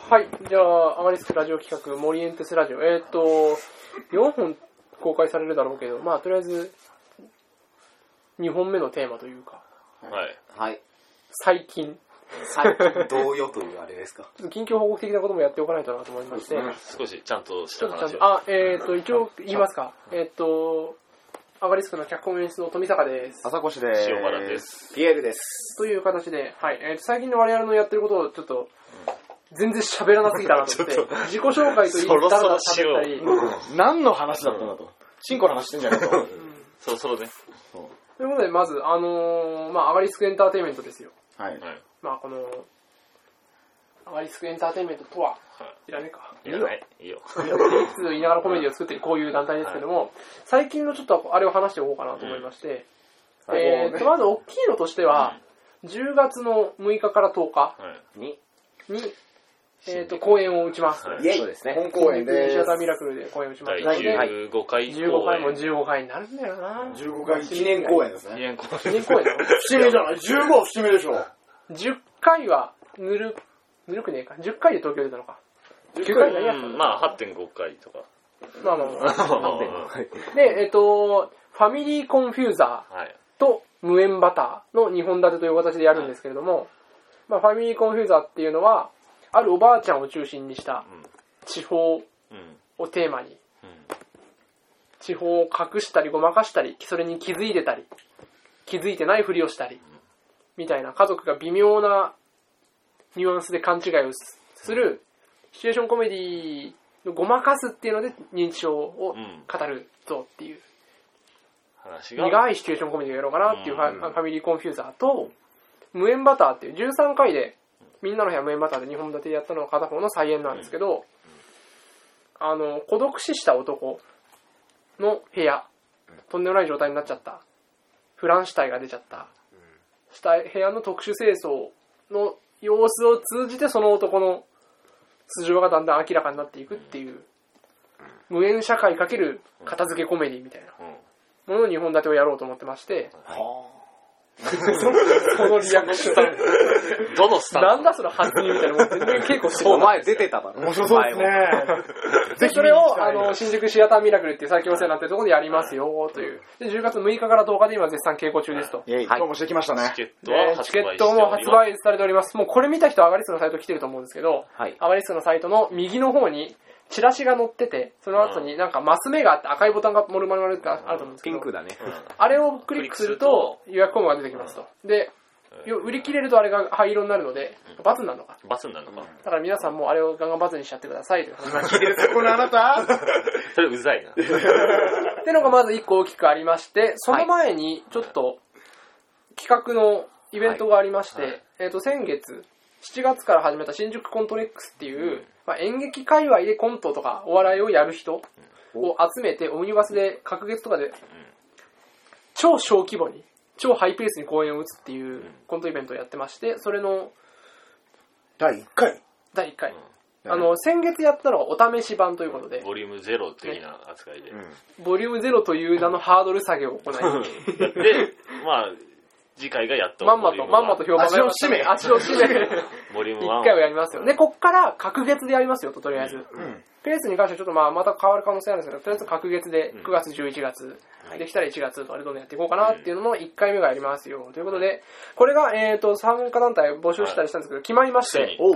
はい、じゃあ、アマリスクラジオ企画、モリエンテスラジオ。4本公開されるだろうけど、まあ、とりあえず、2本目のテーマというか、 はい。 はい。 最近同様というあれですか。 ちょっと近況報告的なこともやっておかないとなと思いまして、 少しちゃんとした話を。 一応言いますか。アガリスクの脚本演出の富坂です。 朝越です。 塩原です。 ピエールです。 という形で、はい、最近の我々のやってることをちょっと、全然喋らなすぎたなと思って、自己紹介と言いたら喋ったり、 何の話だったんだと。チンコの話してんじゃないかと。 そろそろね。 ということで、まず、アガリスクエンターテインメントですよ。 はい。 まあ、この、アガリスクエンターテインメントとは、いらねえか。 いらない。いいよ。 いつ言いながらコメディを作っているこういう団体ですけども、最近のちょっとあれを話しておこうかなと思いまして、まず大きいのとしては、10月の6日から10日に、公演を打ちます。 イェイ。 そうですね。本公演でシアターミラクルで公演を打ちます。 第15回 15回も15回になるんだよな。 15回記念公演ですね。 記念公演。 記念公演だろ。 節目じゃない ?15 は節目でしょ。 10回はぬるくねえか。10回で東京出たのか。9回何やったの？ まあ 8.5 回とか。 まあ。で、ファミリーコンフューザーと無縁バターの2本立てという形でやるんですけれども、まあファミリーコンフューザーっていうのは、あるおばあちゃんを中心にした地方をテーマに、地方を隠したりごまかしたり、それに気づいてたり、気づいてないふりをしたり、みたいな家族が微妙なニュアンスで勘違いをするシチュエーションコメディのごまかすっていうので認知症を語るぞっていう苦いシチュエーションコメディをやろうかなっていうファミリーコンフューザーと無縁バターっていう13回でみんなの部屋無縁バターで2本立てでやったのが片方の再演なんですけど、孤独死した男の部屋、とんでもない状態になっちゃった、フラン死体が出ちゃった部屋の特殊清掃の様子を通じてその男の素性がだんだん明らかになっていくっていう無縁社会×片付けコメディみたいなものの2本立てをやろうと思ってまして、そのリアクションどのスタンスなんだその発言みたいなもん全然稽古してる。 お前出てただろ。 面白そうですね。 でそれを新宿シアターミラクルっていう最近お世話になってるところでやりますよという。で10月6日から10日で今絶賛稽古中ですと。 今日もしてきましたね。 チケットも発売されております。もうこれ見た人はアガリスクのサイト来てると思うんですけど、アガリスクのサイトの右の方にチラシが載ってて、その後になんかマス目があって赤いボタンが丸々あると思うんですけど、 ピンクだね。 あれをクリックすると予約フォームが出てきますと。で、売り切れるとあれが灰色になるので、×になるのか。 ×になるのか。 だから皆さんもあれをガンガン×にしちゃってくださいという話。 このあなたそれうざいな。 ってのがまず1個大きくありまして、その前にちょっと企画のイベントがありまして、先月、7月から始めた新宿コントレックスっていう、演劇界隈でコントとかお笑いをやる人を集めてオムニバスで隔月とかで超小規模に超ハイペースに公演を打つっていうコントイベントをやってまして、それの第1回先月やったのがお試し版ということでボリューム0的な扱いで、 ボリューム0という名のハードル下げを行いで、まあ次回がやっとまんまと評判が足を締めボリューム 1回をやりますよ。で、こっから隔月でやりますよと、とりあえず。ペースに関してはちょっとまた変わる可能性あるんですけど、とりあえず隔月で9月、11月、できたら1月とあれどんどんやっていこうかなっていうのの1回目がやりますよ。ということで、これが、参加団体募集したりしたんですけど、決まりまして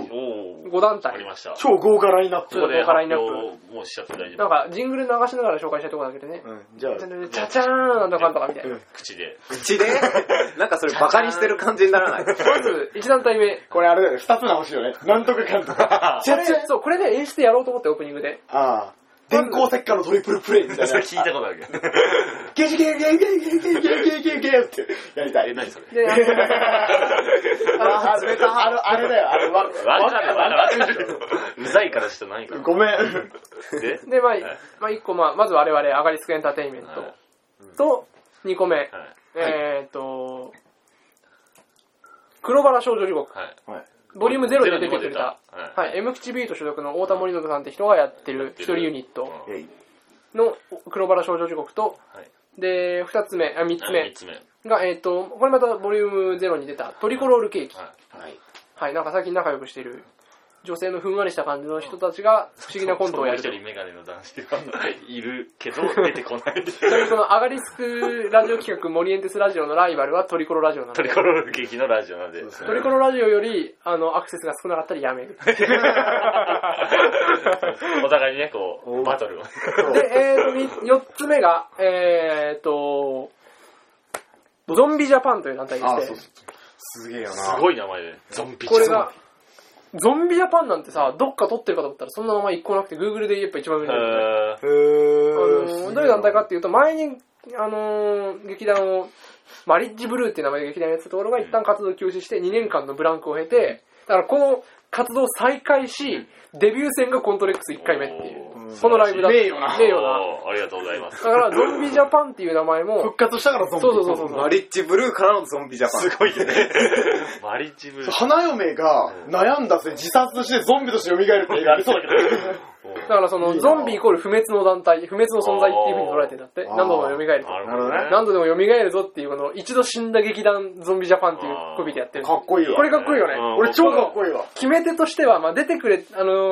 、5団体。 超豪華ラインナップ。 豪華ラインナップ。もうしちゃって大丈夫。 なんか、ジングル流しながら紹介したいところだけでね。 じゃあ、 チャチャーンなんとかなんとかみたいな。 口でなんかそれバカにしてる感じにならない。 まず、1団体目。 これあれだよね、2つ直しよね。なんとかかんとか。 そう、これね、演出やろうと思ってオープニングで。 電光石火のトリプルプレイみたいな。 それ聞いたことあるけど。 ゲジゲーゲーゲーゲーゲーゲーゲーゲーゲーってやりたい。 何それ。 で、 あれだよ、あれわかる。うざいからして何か。 ごめん。 で、1個、まず我々、アガリスクエンターテインメントと、2個目、黒バラ少女地獄。ボリューム0で出てくれた、M 口ビート所属の太田森信さんって人がやってる一人ユニットの黒バラ少女地獄と、で、3つ目が、これまたボリューム0に出たトリコロールケーキ。はい、なんか最近仲良くしてる女性のふんわりした感じの人たちが不思議なコントをやると。 一人メガネの男子がいるけど出てこない。 ちなみにこのアガリスクラジオ企画モリエンテスラジオのライバルはトリコロラジオなんで。 トリコロ劇のラジオなんで。 トリコロラジオよりアクセスが少なかったらやめる。 お互いにね、こう、バトルを。 で、4つ目が、ゾンビジャパンという団体でして。 すげえよな。 すごい名前で。ゾンビジャパン。 これが、ゾンビジャパンなんてさ、どっか撮ってるかと思ったらそんな名前一個なくて Google でやっぱ一番上にあるんだよね。どういう団体かっていうと、前に、劇団を、マリッジブルーっていう名前で劇団やってたところが一旦活動休止して2年間のブランクを経て、だからこの活動を再開し、デビュー戦がコントレックス1回目っていう。このライブだった。 名誉な。 名誉な。 ありがとうございます。 だからゾンビジャパンっていう名前も。 復活したからゾンビ。 そう。 マリッジブルーからのゾンビジャパン。 すごいね。マリッジブルー。 花嫁が悩んだ末自殺してゾンビとして蘇るって映画ありそうだけど。 だからそのゾンビイコール不滅の団体、不滅の存在っていう風に捉えてんだって。何度も蘇ると。 なるほどね。 何度でも蘇るぞっていうこの一度死んだ劇団ゾンビジャパンっていうコピーでやってる。 かっこいいわ。 これかっこいいよね。 俺超かっこいいわ。 決め手としては、まあ出てくれ、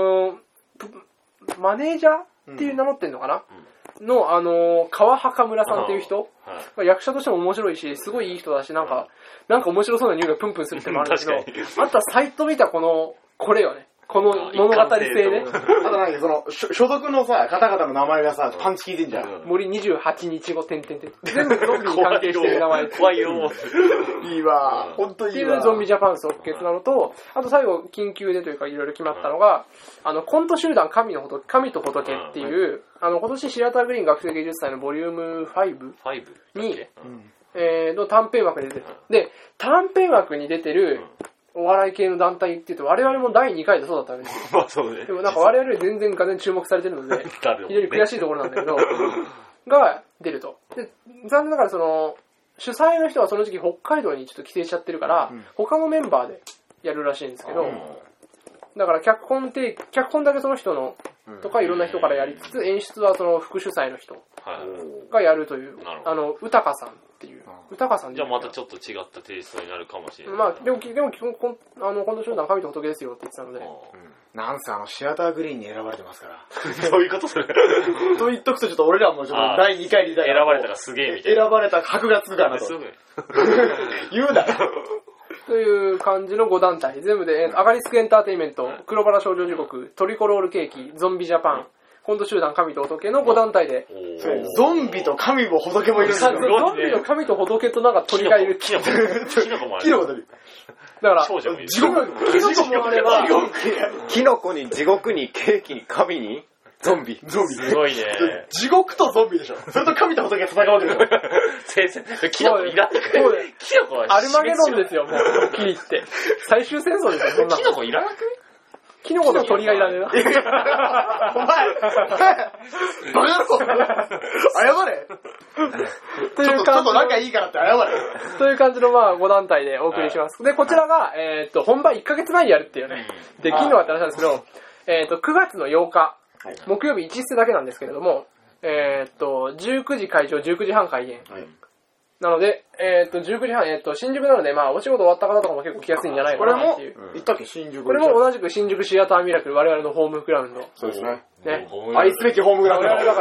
マネージャーっていう名乗ってんのかな、の、川墓村さんっていう人、役者としても面白いし、すごいいい人だし、なんか面白そうな匂いがプンプンするってのもあるんだけど、あとはサイト見たこれよね。この物語性ね。 あと何その、所属のさ、方々の名前がさ、パンチ効いてんじゃん。 森28日後、全部ゾンビに関係してる名前。 怖いよ。 いいわ。ほんといいわ。 っていうゾンビジャパン即決なのと、あと最後、緊急でというかいろいろ決まったのが、コント集団神と仏っていう、今年シアターグリーン学生芸術祭のボリューム5に、の短編枠で出てる。で、短編枠に出てる、お笑い系の団体って言うと我々も第2回でそうだったんですよ。 まあそうね。 でもなんか我々より全然がぜん注目されてるので、非常に悔しいところなんだけど、が出ると。で、残念ながらその、主催の人はその時期北海道にちょっと帰省しちゃってるから、他のメンバーでやるらしいんですけど、だから脚本だけその人の、とかいろんな人からやりつつ、演出はその副主催の人がやるという、豊さんっていう。豊さんじゃあまたちょっと違ったテイストになるかもしれない。 まあ、でも基本、コント集団神と仏ですよって言ってたので。 なんせシアターグリーンに選ばれてますから。 どういうことそれと言っとくとちょっと俺らもちょっと第2回に選ばれたらすげえみたいな。 選ばれた箔がつくかなと。言うなよ。 という感じの5団体。全部で、アガリスクエンターテイメント、黒バラ少女時刻、トリコロールケーキ、ゾンビジャパン、コント集団神と仏の5団体で。 ゾンビと神も仏もいるんですよ。 ゾンビの神と仏となんか鳥がいる。 キノコもある。 キノコもいる。 だから、 少女もいる。 キノコもあれば、 キノコに地獄にケーキに神にゾンビ。 すごいね。 地獄とゾンビでしょ。それと神と仏が戦うわけでしょ。 先生、キノコいらなくて。キノコはアルマゲドンですよ、もう。はっきり言って。最終戦争ですよ、そんな。 キノコいらなくキノコと鳥がいらねえな。 お前バカ野郎謝れという感じ。 ちょっと仲いいからって謝れという感じのまあ5団体でお送りします。で、こちらが、本番1ヶ月前にやるっていうね。できるのはって話なんですけど、9月の8日、木曜日1室だけなんですけれども、19時会場、19時半開演。なので、19時半、新宿なので、まあ、お仕事終わった方とかも結構来やすいんじゃないかなっていう。 行ったっけ、新宿。 これも同じく新宿シアターミラクル、我々のホームグラウンド。 そうですね。 ね。 愛すべきホームグラウンド。 我々だから、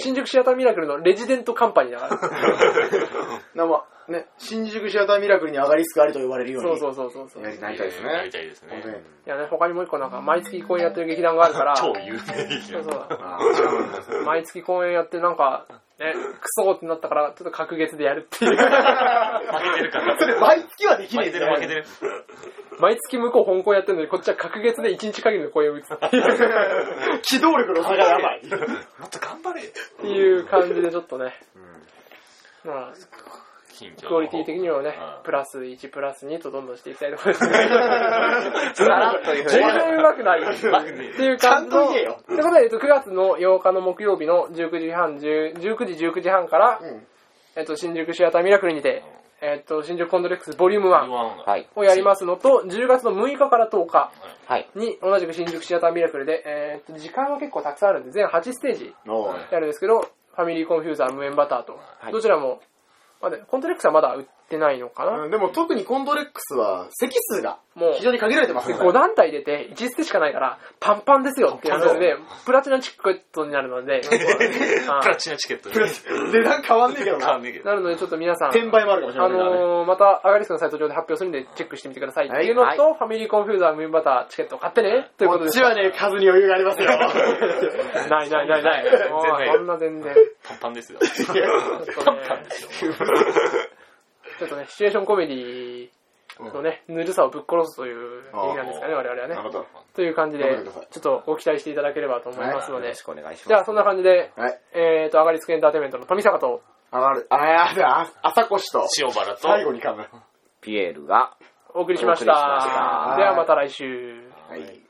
新宿シアターミラクルのレジデントカンパニーだから。 ね、新宿シアターミラクルに上がりつくありと呼ばれるように。 そう。 やりたいですね。 やりたいですね。 いやね、他にもう一個なんか、毎月公演やってる劇団があるから。 超有名劇団。 そう毎月公演やってなんか、ね、クソってなったから、ちょっと隔月でやるっていう。 負けてるから。 それ、毎月はできない。 負けてる。 毎月向こう本校やってるのに、こっちは隔月で1日限りの公演を打つっていう。 機動力の差がやばい。 もっと頑張れっていう感じでちょっとね。まあ、クオリティ的にはね、プラス1、プラス2とどんどんしていきたいと思いますね。全然うまくないっていう感じの。ということで、9月の8日の木曜日の19時半から、新宿シアターミラクルにて、新宿コンドレックスボリューム1をやりますのと、10月の6日から10日に同じく新宿シアターミラクルで、時間は結構たくさんあるんで、全8ステージやるんですけど、ファミリーコンフューザー、無縁バターと、どちらもコントレックスはまだ売ってないのかな、 でも特にコンドレックスは席数がもう非常に限られてますから 5団体出て1ステしかないからパンパンですよっていうので、プラチナチケットになるので、 プラチナチケット値段変わんねえけどな。 なるのでちょっと皆さん、 転売もあるかもしれないからね。 またアガリスクのサイト上で発表するんでチェックしてみてくださいっていうのと、ファミリーコンフューザームーンバターチケットを買ってねということでこっちはね、数に余裕がありますよ。 ないそんな全然パンパンですよ。 パンパンですよ。ちょっとね、シチュエーションコメディのね、ぬるさをぶっ殺すという意味なんですかね、我々はね。 なるほど。 という感じで、ちょっとご期待していただければと思いますので、 よろしくお願いします。 じゃあそんな感じで、 はい。 アガリスクエンターテインメントの富坂と、 朝越と、 塩原と、 最後に噛む。 ピエールがお送りしました。 お送りしましたではまた来週。 はい。